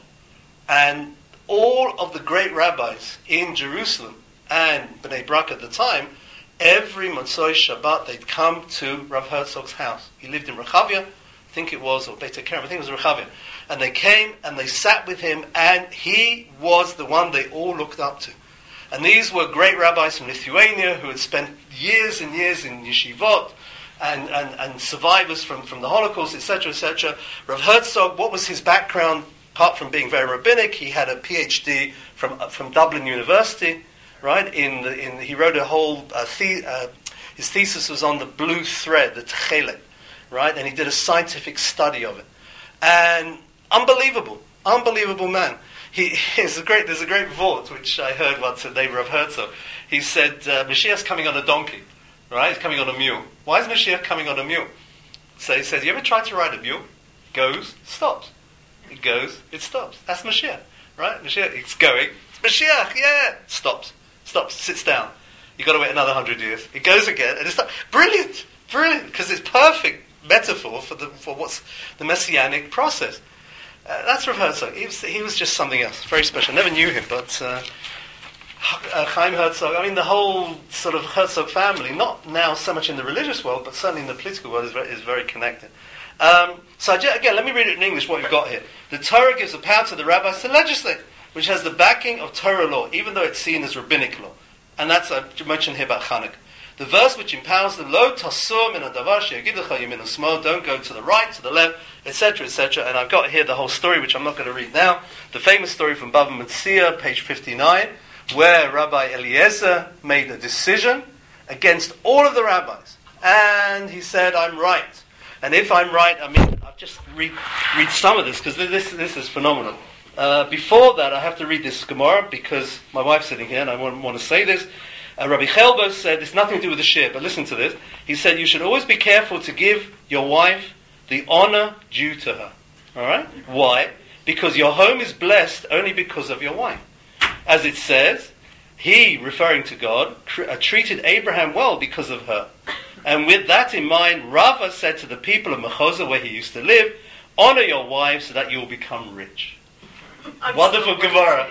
and all of the great rabbis in Jerusalem and Bnei Brak at the time every Motzoi Shabbat they'd come to Rav Herzog's house. He lived in Rechavia, I think it was, or Beit Kerem, I think it was Rechavia. And they came and they sat with him, and he was the one they all looked up to. And these were great rabbis from Lithuania who had spent years and years in yeshivot, and, and, and survivors from, from the Holocaust, et cetera, et cetera. Rav Herzog, what was his background? Apart from being very rabbinic, he had a P H D from from Dublin University, right? In the, in he wrote a whole uh, the, uh, his thesis was on the blue thread, the tchelet, right? And he did a scientific study of it, and unbelievable, unbelievable man. He is a great. There's a great vort which I heard once at neighbor of Herzog. He said, uh, "Mashiach's coming on a donkey, right? He's coming on a mule. Why is Mashiach coming on a mule?" So he says, "You ever tried to ride a mule? Goes, stops." It goes, it stops. That's Mashiach, right? Mashiach, it's going. It's Mashiach, yeah. Stops, stops, sits down. You've got to wait another hundred years. It goes again, and it's not, brilliant, brilliant, because it's perfect metaphor for the for what's the messianic process. Uh, that's Rav Herzog. He was, he was just something else, very special. I never knew him, but uh, uh, Chaim Herzog, I mean, the whole sort of Herzog family, not now so much in the religious world, but certainly in the political world, is very, is very connected. Um, so again, let me read it in English, what we've got here. The Torah gives the power to the rabbis to legislate, which has the backing of Torah law, even though it's seen as rabbinic law. And that's, I mentioned here about Chanukah. The verse which empowers them, Lo tasur min hadavar sheyagidecha yamin u'smol, don't go to the right, to the left, et cetera, et cetera. And I've got here the whole story, which I'm not going to read now. The famous story from Bava Metzia, page fifty-nine, where Rabbi Eliezer made a decision against all of the rabbis. And he said, I'm right. And if I'm right, I mean, I'll just read, read some of this, because this, this is phenomenal. Uh, before that, I have to read this Gemara, because my wife's sitting here, and I want, want to say this. Uh, Rabbi Chelba said, it's nothing to do with the shir, but listen to this. He said, you should always be careful to give your wife the honor due to her. All right? Why? Because your home is blessed only because of your wife. As it says, he, referring to God, tr- uh, treated Abraham well because of her. And with that in mind, Rava said to the people of Mechoza, where he used to live, honor your wives so that you will become rich. I'm Wonderful so Gemara.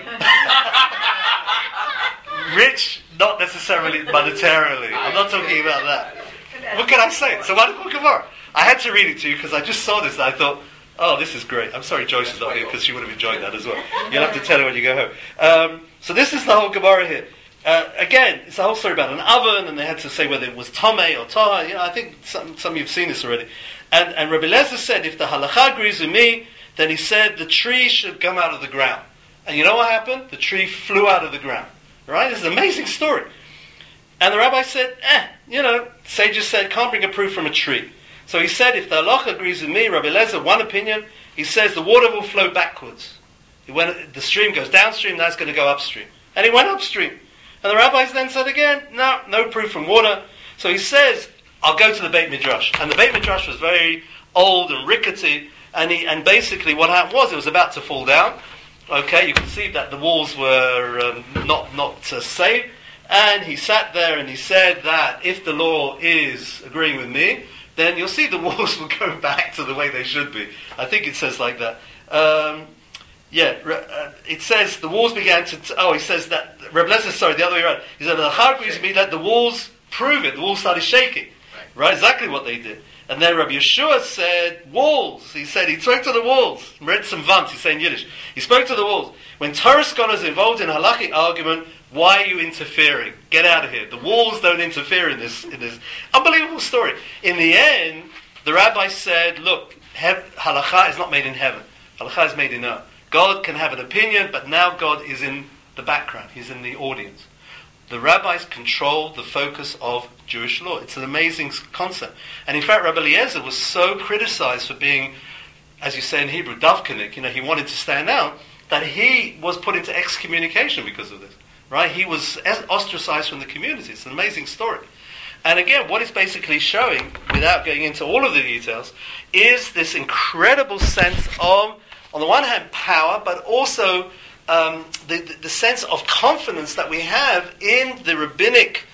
Rich, not necessarily monetarily. I'm not talking about that. What can I say? It's a wonderful Gemara. I had to read it to you because I just saw this and I thought, oh, this is great. I'm sorry Joyce is not here because she would have enjoyed that as well. You'll have to tell her when you go home. Um, so this is the whole Gemara here. Uh, again, it's a whole story about an oven, and they had to say whether it was Tomei or Taha. You know, I think some some of you have seen this already. And, and Rabbi Lezer said, if the halacha agrees with me, then he said the tree should come out of the ground. And you know what happened? The tree flew out of the ground. Right? This is an amazing story. And the rabbi said, eh, you know, sages said, can't bring a proof from a tree. So he said, if the halacha agrees with me, Rabbi Lezer, one opinion, he says the water will flow backwards. He went, the stream goes downstream, now it's going to go upstream. And he went upstream. And the rabbis then said again, no, no proof from water. So he says, I'll go to the Beit Midrash. And the Beit Midrash was very old and rickety, and he, and basically what happened was it was about to fall down. Okay, you can see that the walls were um, not not uh, safe. And he sat there and he said that if the law is agreeing with me, then you'll see the walls will go back to the way they should be. I think it says like that. Um, Yeah, uh, it says the walls began to... T- oh, he says that... Reb Lezer, sorry, the other way around. He said, the halacha agrees with me that the walls prove it. The walls started shaking. Right. right, exactly what they did. And then Rabbi Yeshua said, walls. He said, he spoke to the walls. Read some vant, he's saying Yiddish. He spoke to the walls. When Torah scholars are involved in a halachic argument, why are you interfering? Get out of here. The walls don't interfere in this, in this unbelievable story. In the end, the rabbi said, look, hev- halacha is not made in heaven. Halacha is made in earth. God can have an opinion, but now God is in the background. He's in the audience. The rabbis control the focus of Jewish law. It's an amazing concept. And in fact, Rabbi Eliezer was so criticized for being, as you say in Hebrew, davkanik, you know, he wanted to stand out, that he was put into excommunication because of this. Right? He was ostracized from the community. It's an amazing story. And again, what it's basically showing, without going into all of the details, is this incredible sense of, on the one hand, power, but also um, the, the, the sense of confidence that we have in the rabbinic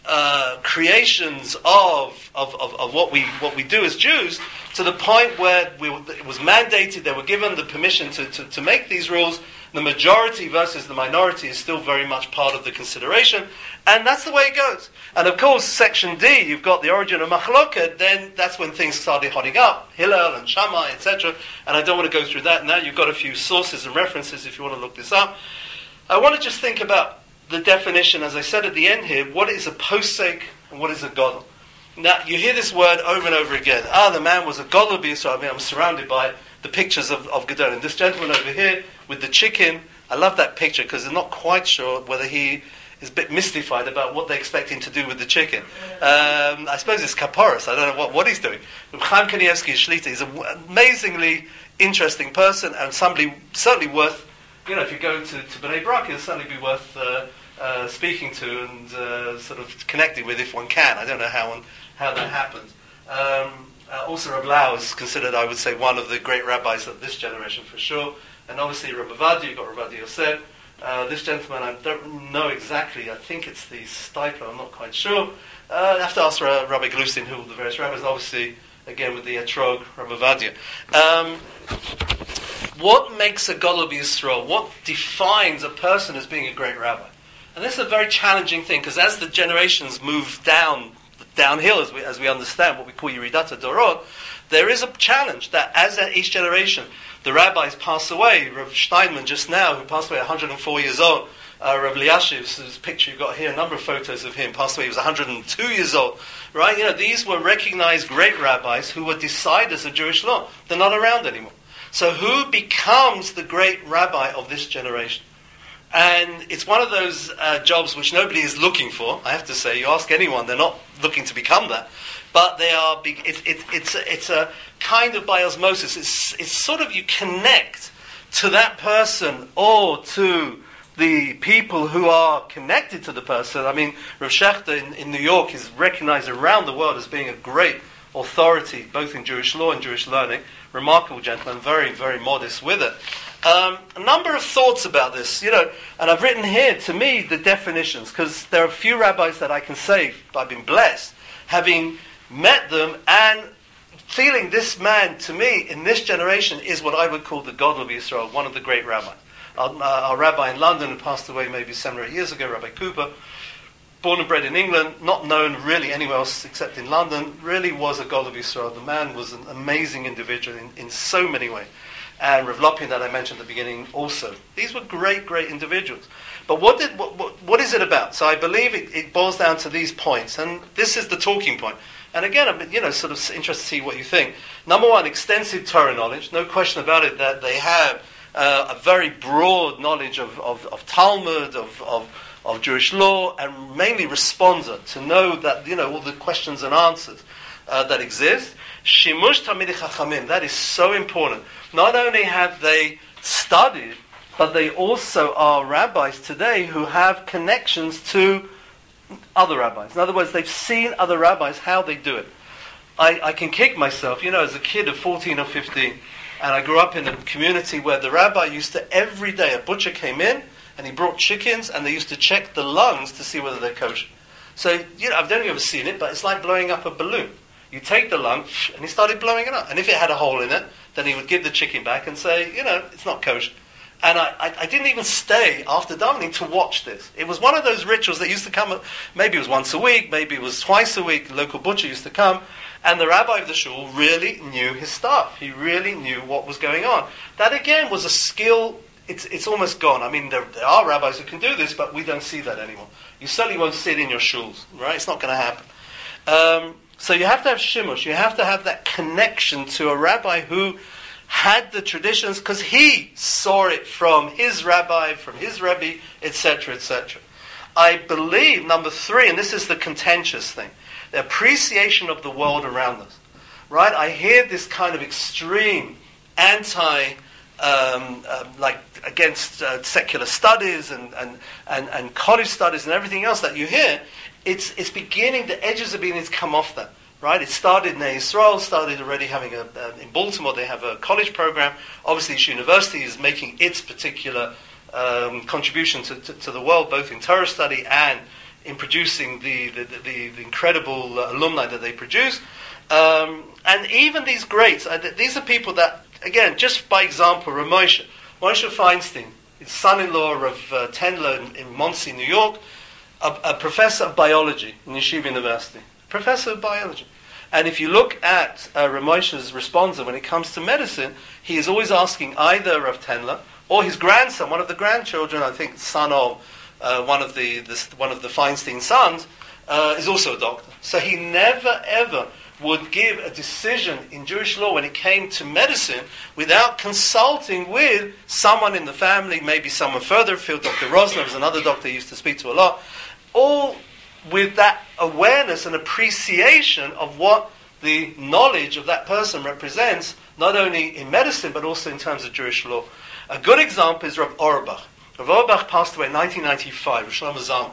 uh, creations of, of, of, of what we what we do as Jews, to the point where we, it was mandated, they were given the permission to, to, to make these rules. The majority versus the minority is still very much part of the consideration, and that's the way it goes. And of course, section D, you've got the origin of Machloket, then that's when things started hotting up, Hillel and Shammai, et cetera. And I don't want to go through that now. You've got a few sources and references if you want to look this up. I want to just think about the definition, as I said at the end here, what is a posek and what is a godel. Now, you hear this word over and over again. Ah, the man was a godel b'Yisrael. I mean, I'm surrounded by the pictures of, of Gedolim. This gentleman over here with the chicken, I love that picture because they're not quite sure whether he is a bit mystified about what they expect him to do with the chicken. Um, I suppose it's kaporos. I don't know what, what he's doing. Chaim Kanievsky Shlita is an amazingly interesting person and somebody certainly worth, you know, if you go to, to B'nai Brak, it'll certainly be worth uh, uh, speaking to and uh, sort of connecting with if one can. I don't know how one, how that happened. Um, uh, also, Rav Lau is considered, I would say, one of the great rabbis of this generation for sure. And obviously, Rav Ovadia, you've got Rav Ovadia Yosef. Uh, this gentleman, I don't know exactly. I think it's the Stipler. I'm not quite sure. Uh, I have to ask uh, Rabbi Glustin, who the various rabbis. Obviously, again with the Etrog, Rav Ovadia. Um, what makes a Gadol b'Yisrael? What defines a person as being a great rabbi? And this is a very challenging thing because as the generations move down downhill, as we as we understand what we call Yeridat Dorot, there is a challenge that as each generation the rabbis pass away. Rav Steinman just now, who passed away at one hundred four years old, uh, Rav Liashiv's this picture you've got here, a number of photos of him, passed away, he was one hundred two years old. Right? You know, these were recognized great rabbis who were deciders of Jewish law. They're not around anymore. So who becomes the great rabbi of this generation? And it's one of those uh, jobs which nobody is looking for, I have to say. You ask anyone, they're not looking to become that. But they are. Be- it, it, it's a, it's a kind of by osmosis. It's it's sort of you connect to that person or to the people who are connected to the person. I mean, Rav Shechter in, in New York is recognized around the world as being a great authority, both in Jewish law and Jewish learning. Remarkable gentleman, very very modest with it. Um, a number of thoughts about this, you know, and I've written here to me the definitions because there are a few rabbis that I can say I've been blessed having met them and feeling this man, to me, in this generation, is what I would call the Gadol b'Yisrael, one of the great rabbis. Our, uh, our rabbi in London, who passed away maybe seven or eight years ago, Rabbi Cooper, born and bred in England, not known really anywhere else except in London, really was a Gadol b'Yisrael. The man was an amazing individual in, in so many ways. And Rav Lopin, that I mentioned at the beginning, also. These were great, great individuals. But what did what, what, what is it about? So I believe it, it boils down to these points, and this is the talking point. And again, I'm you know sort of interested to see what you think. Number one, extensive Torah knowledge. No question about it that they have uh, a very broad knowledge of, of, of Talmud, of, of of Jewish law, and mainly responder to know that you know all the questions and answers uh, that exist. Shimush Talmidei Chachamim. That is so important. Not only have they studied, but they also are rabbis today who have connections to other rabbis. In other words, they've seen other rabbis, how they do it. I, I can kick myself, you know, as a kid of fourteen or fifteen, and I grew up in a community where the rabbi used to, every day, a butcher came in, and he brought chickens, and they used to check the lungs to see whether they're kosher. So, you know, I've never ever seen it, but it's like blowing up a balloon. You take the lung, and he started blowing it up. And if it had a hole in it, then he would give the chicken back and say, you know, it's not kosher. And I, I, I didn't even stay after davening to watch this. It was one of those rituals that used to come, maybe it was once a week, maybe it was twice a week, the local butcher used to come, and the rabbi of the shul really knew his stuff. He really knew what was going on. That again was a skill, it's it's almost gone. I mean, there, there are rabbis who can do this, but we don't see that anymore. You certainly won't see it in your shuls, right? It's not going to happen. Um, so you have to have shimush, you have to have that connection to a rabbi who had the traditions, because he saw it from his rabbi, from his rebbe, et cetera, et cetera. I believe, number three, and this is the contentious thing, the appreciation of the world around us. Right? I hear this kind of extreme anti, um, uh, like against uh, secular studies and, and, and, and college studies and everything else that you hear. It's it's beginning, the edges are beginning to come off that. Right? It started in Israel, started already having a, uh, in Baltimore they have a college program. Obviously each university is making its particular um, contribution to, to, to the world, both in Torah study and in producing the, the, the, the incredible uh, alumni that they produce. Um, and even these greats, uh, these are people that, again, just by example, Moshe, Moshe Feinstein, his son-in-law of uh, Tendler in, in Monsey, New York, a, a professor of biology in Yeshiva University. Professor of biology. And if you look at uh, Ramosha's responsa when it comes to medicine, he is always asking either of Tendler or his grandson, one of the grandchildren, I think son of uh, one of the, the one of the Feinstein sons, uh, is also a doctor. So he never ever would give a decision in Jewish law when it came to medicine without consulting with someone in the family, maybe someone further afield. Doctor Rosner was another doctor he used to speak to a lot, all with that awareness and appreciation of what the knowledge of that person represents, not only in medicine but also in terms of Jewish law. A good example is Rav Auerbach. Rav Auerbach passed away in nineteen ninety-five, Rav Shlomo Zalman.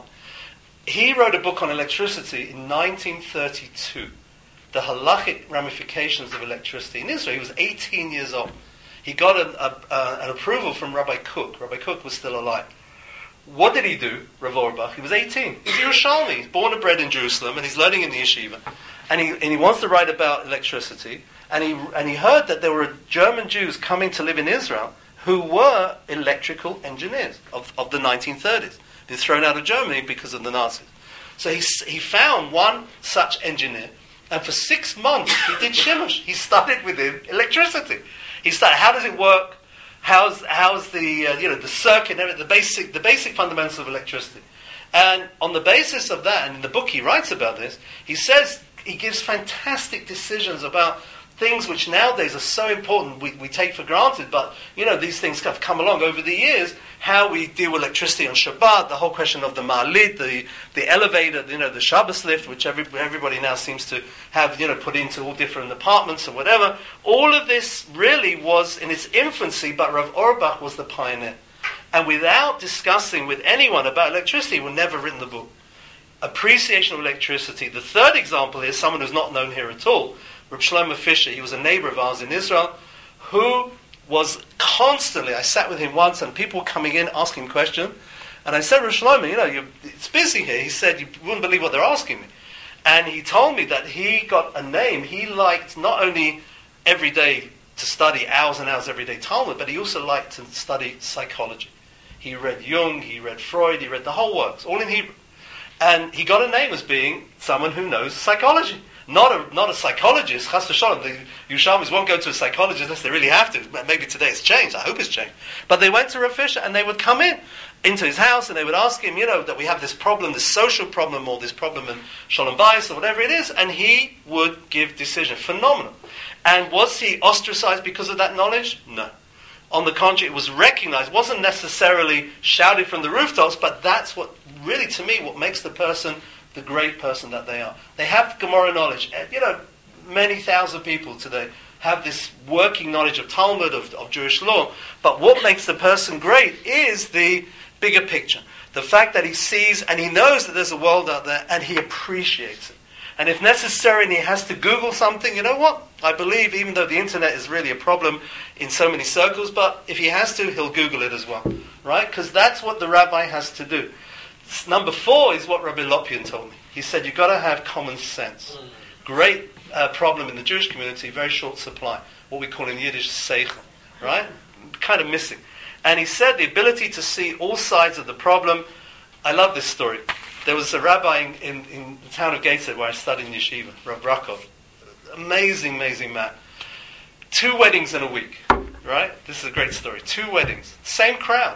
He wrote a book on electricity in nineteen thirty-two. The halachic ramifications of electricity in Israel. He was eighteen years old. He got an, a, a, an approval from Rabbi Cook. Rabbi Cook was still alive. What did he do, Rav Auerbach? He was eighteen. He's Yerushalmi. He's born and bred in Jerusalem, and he's learning in the yeshiva. And he, and he wants to write about electricity. And he, and he heard that there were German Jews coming to live in Israel who were electrical engineers of, of the nineteen thirties. They're thrown out of Germany because of the Nazis. So he, he found one such engineer. And for six months, he did shimush. He studied with him electricity. He started, how does it work? How's how's the uh, you know the circuit, the basic the basic fundamentals of electricity? And on the basis of that, and in the book he writes about this, he says he gives fantastic decisions about things which nowadays are so important we, we take for granted. But you know these things have come along over the years. How we deal with electricity on Shabbat, the whole question of the ma'alit, the the elevator, you know, the Shabbos lift, which every, everybody now seems to have, you know, put into all different apartments or whatever. All of this really was in its infancy, but Rav Auerbach was the pioneer. And without discussing with anyone about electricity, he would never have written the book. Appreciation of electricity. The third example is someone who's not known here at all, Reb Shlomo Fisher. He was a neighbor of ours in Israel, who was constantly, I sat with him once and people were coming in asking questions, and I said, Reb Shlomo, you know, you're, it's busy here. He said, you wouldn't believe what they're asking me. And he told me that he got a name. He liked not only every day to study hours and hours every day Talmud, but he also liked to study psychology. He read Jung, he read Freud, he read the whole works, all in Hebrew. And he got a name as being someone who knows psychology. Not a not a psychologist, chas v'sholom. The Yerushalmis won't go to a psychologist unless they really have to. Maybe today it's changed. I hope it's changed. But they went to Rav Fisher and they would come in into his house and they would ask him, you know, that we have this problem, this social problem, or this problem in Shalom Bayis or whatever it is, and he would give decision. Phenomenal. And was he ostracized because of that knowledge? No. On the contrary, it was recognized. It wasn't necessarily shouted from the rooftops, but that's what really, to me, what makes the person the great person that they are. They have Gemara knowledge. You know, many thousand people today have this working knowledge of Talmud, of, of Jewish law. But what makes the person great is the bigger picture. The fact that he sees and he knows that there's a world out there and he appreciates it. And if necessary and he has to Google something, you know what? I believe, even though the internet is really a problem in so many circles, but if he has to, he'll Google it as well. Right? Because that's what the rabbi has to do. Number four is what Rabbi Lopian told me. He said, you've got to have common sense. Great uh, problem in the Jewish community, very short supply. What we call in Yiddish, seichel. Right? Kind of missing. And he said the ability to see all sides of the problem. I love this story. There was a rabbi in, in, in the town of Gateshead where I studied in yeshiva, Rav Rakov. Amazing, amazing man. Two weddings in a week. Right? This is a great story. Two weddings. Same crowd.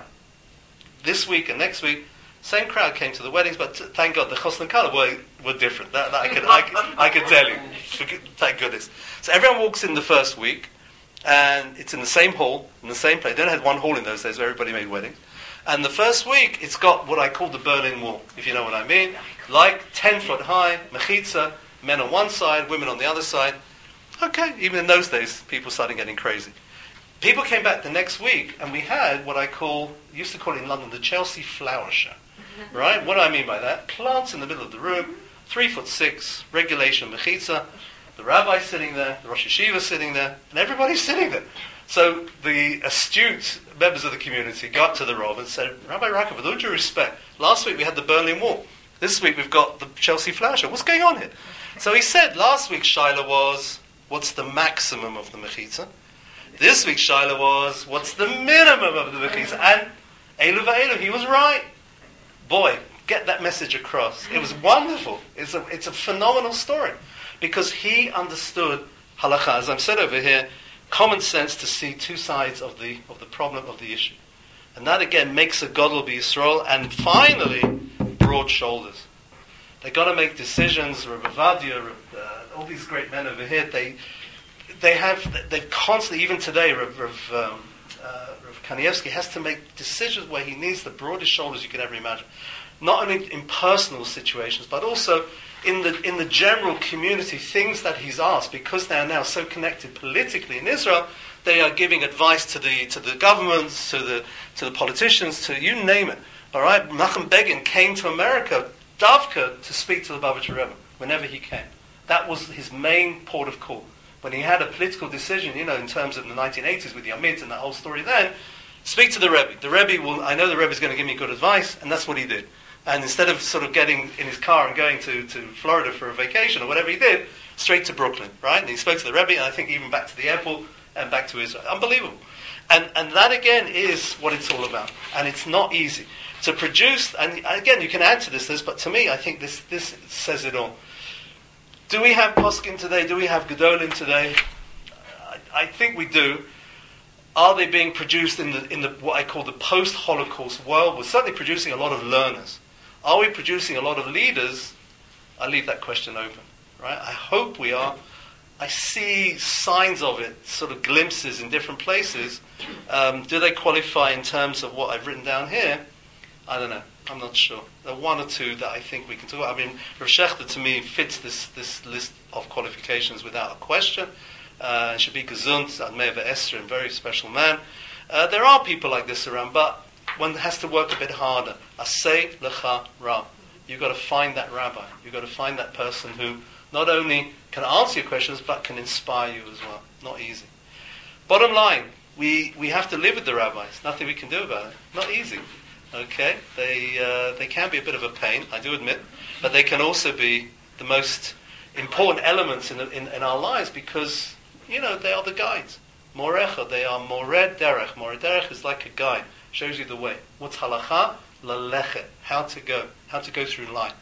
This week and next week. Same crowd came to the weddings, but t- thank God the Chosn Kala were, were different. That, that I can I, I can tell you. Thank goodness. So everyone walks in the first week, and it's in the same hall, in the same place. They only had one hall in those days where everybody made weddings. And the first week, it's got what I call the Berlin Wall, if you know what I mean. Like ten foot high, mechitza, men on one side, women on the other side. Okay, even in those days, people started getting crazy. People came back the next week, and we had what I call, used to call it in London, the Chelsea Flower Show. Right? What do I mean by that? Plants in the middle of the room, three foot six, regulation mechitza, the rabbi's sitting there, the Rosh Yeshiva sitting there, and everybody's sitting there. So the astute members of the community got to the Rav and said, Rabbi Rakov, with all due respect, last week we had the Berlin Wall. This week we've got the Chelsea Flower Show. What's going on here? So he said last week's Shaila was, what's the maximum of the Mechitza? This week's Shaila was, what's the minimum of the Mechitza? And Elu va'elu, he was right. Boy, get that message across. It was wonderful. It's a, it's a phenomenal story. Because he understood halakha, as I've said over here, common sense to see two sides of the of the problem, of the issue. And that again makes a Gadol b'Yisrael, and finally, broad shoulders. They've got to make decisions. Rabbi Vadia, uh, all these great men over here, they they have, they've constantly, even today, Rav, Rav, um, uh, Rav Kanievsky has to make decisions where he needs the broadest shoulders you could ever imagine. Not only in personal situations, but also in the in the general community, things that he's asked, because they are now so connected politically in Israel, they are giving advice to the to the governments, to the to the politicians, to you name it. All right, Menachem Begin came to America, Davka, to speak to the Lubavitcher Rebbe whenever he came. That was his main port of call. When he had a political decision, you know, in terms of the nineteen eighties with Yamit and that whole story then, speak to the Rebbe. The Rebbe will, I know the Rebbe is going to give me good advice, and that's what he did. And instead of sort of getting in his car and going to, to Florida for a vacation or whatever he did, straight to Brooklyn, right? And he spoke to the Rebbe, and I think even back to the airport and back to Israel. Unbelievable. And and that again is what it's all about. And it's not easy. To produce, and again you can add to this, this but to me I think this, this says it all. Do we have Poskin today? Do we have Gedolim today? I, I think we do. Are they being produced in the in the what I call the post-Holocaust world? We're certainly producing a lot of learners. Are we producing a lot of leaders? I leave that question open. Right? I hope we are. I see signs of it, sort of glimpses in different places. Um, do they qualify in terms of what I've written down here? I don't know. I'm not sure. There are one or two that I think we can talk about. I mean, Rav Shechter to me fits this, this list of qualifications without a question. Uh, and should be gesund, Admei Esther, and very special man. Uh, there are people like this around, but one has to work a bit harder. Asay lecha ra. You've got to find that rabbi. You've got to find that person who not only can answer your questions, but can inspire you as well. Not easy. Bottom line, we, we have to live with the rabbis. Nothing we can do about it. Not easy. Okay? They uh, they can be a bit of a pain, I do admit, but they can also be the most important elements in, in, in our lives because, you know, they are the guides. Morecha, they are mored derech. Mored derech is like a guide. Shows you the way. What's halacha? Lalechet. How to go. How to go through life.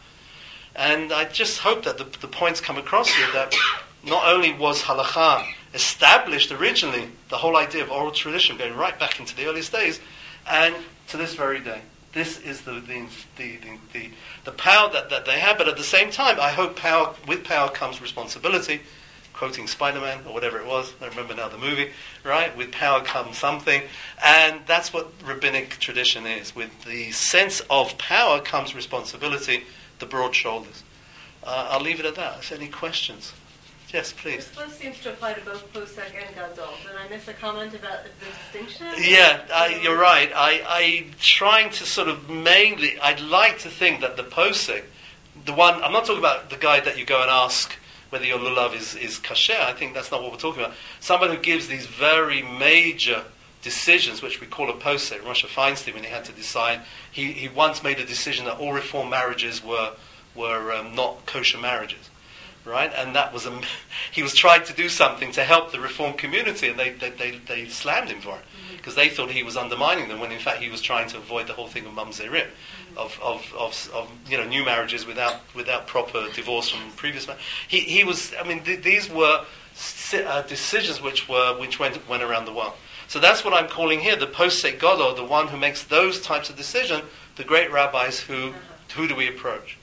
And I just hope that the, the points come across here that not only was halacha established originally, the whole idea of oral tradition going right back into the earliest days, and to this very day. This is the the the, the, the, the power that, that they have, but at the same time, I hope power with power comes responsibility. Quoting Spider-Man, or whatever it was, I remember now the movie, right? With power comes something, and that's what rabbinic tradition is. With the sense of power comes responsibility, the broad shoulders. Uh, I'll leave it at that. If any questions? Yes, please. This seems to apply to both Posek and Gadol. Did I miss a comment about the distinction? Yeah, I, you're right. I, I'm trying to sort of mainly, I'd like to think that the Posek, the one, I'm not talking about the guy that you go and ask whether your lulav is, is kasher. I think that's not what we're talking about. Someone who gives these very major decisions, which we call a posek. Moshe Feinstein, when he had to decide, he, he once made a decision that all reform marriages were were um, not kosher marriages, right? And that was a, he was trying to do something to help the reform community, and they they, they, they slammed him for it because they thought he was undermining them, when in fact he was trying to avoid the whole thing of mamzerim. Of, of of of you know new marriages without without proper divorce from previous marriage. He he was. I mean, th- these were uh, decisions which were which went went around the world. So that's what I'm calling here the posek gadol, the one who makes those types of decisions. The great rabbis who who do we approach?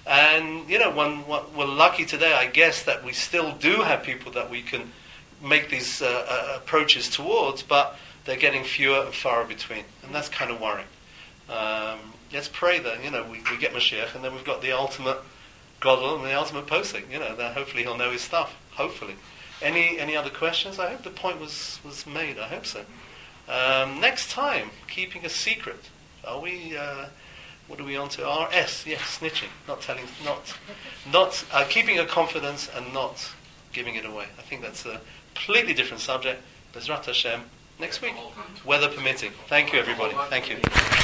And you know, one, one we're lucky today, I guess, that we still do have people that we can make these uh, uh, approaches towards, but they're getting fewer and far between, and that's kind of worrying. Um, Let's pray that, you know, we, we get Mashiach, and then we've got the ultimate Gadol and the ultimate Posek, you know, that hopefully he'll know his stuff, hopefully. Any any other questions? I hope the point was, was made, I hope so. Um, next time, keeping a secret. Are we, uh, what are we on to? R S, yes, snitching, not telling, not, not uh, keeping a confidence and not giving it away. I think that's a completely different subject. Bezrat Hashem, next week, weather permitting. Thank you, everybody. Thank you.